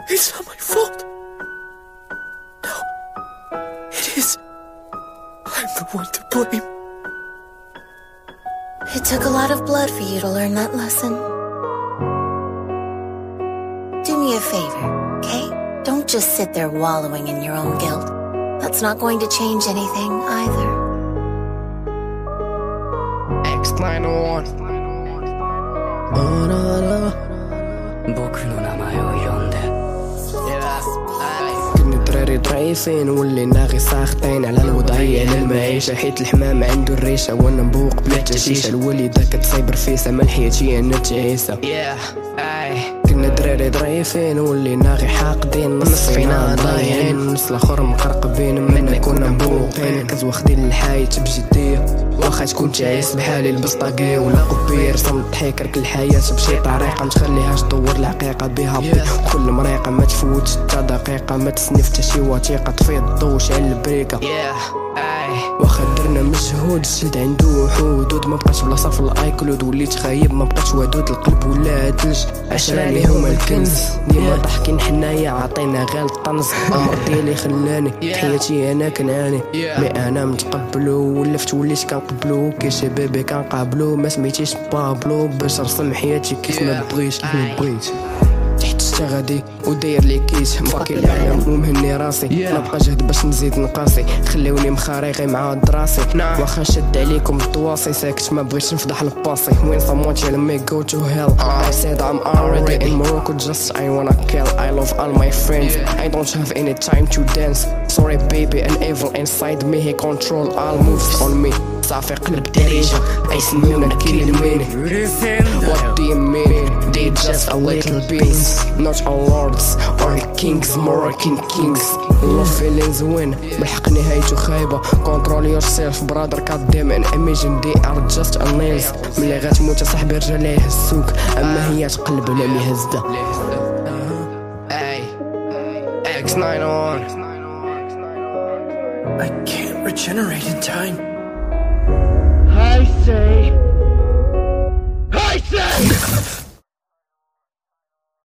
It's not my fault. No, it is. I'm the one to blame. It took a lot of blood for you to learn that lesson. Do me a favor, okay? Don't just sit there wallowing in your own guilt. That's not going to change anything either. X901. 僕の名前を呼んで كنا دراري ضعيفين ولينا غي ساخطين على الوضعية على المعيشة حيت الحمام عنده الريشة وانا مبوق بلا تشيشة الوالدة كتصايبر فيسا من حياتي انا تعيسة كنا دراري ضعيفين ولينا غي حاقدين نص فينا ضايعين نص الاخر مقرقبين منا كنا مبوقين كز واخدين الحياة بجدية واخا تكون تعيس بحالي البسطاقي ولا قبير صمت ضحيك الحياة بشي طريقة متخليهاش تدور الحقيقة بها كل مريقة ما تفوتش حتى دقيقة ما تسنف حتى شي وثيقة طفي الضو شعل البريكة واخا درنا مجهود الجلد عندو حدود ما بقاش بلاصة في الايكلود وليت خايب ما بقاش ودود القلب ولا تلج عشرة اللي هما الكنز ديما ضحكين حنايا عطينا غير الطنز الامر ديالي خلاني حياتي انا كنعاني مي انا متقبلو ولفت وليت كنقبلو كي شبابي كنقابلو ما سميتيش بابلو باش رسم حياتي كيف ما بغيت تحت غادي وداير لي كيس باقي العالم ومهني راسي نبقى جهد باش نزيد نقاسي خليوني مخاريقي مع دراسي واخا شد عليكم الطواصي ساكت ما بغيتش نفضح الباسي when someone tell me go to hell I said I'm already in Morocco just I wanna kill I love all my friends I don't have any time to dance sorry baby an evil inside me he control all moves on me صافي قلب دريجة عيسمونا كلميني what do you mean they just a little beans not all lords or kings Moroccan kings love feelings win بالحق نهايته خايبة control yourself brother god damn and imagine they are just a nails ملي غتموت صاحبي رجال يهزوك اما هي تقلب ولا مهزدة X901 I can't regenerate in time. I say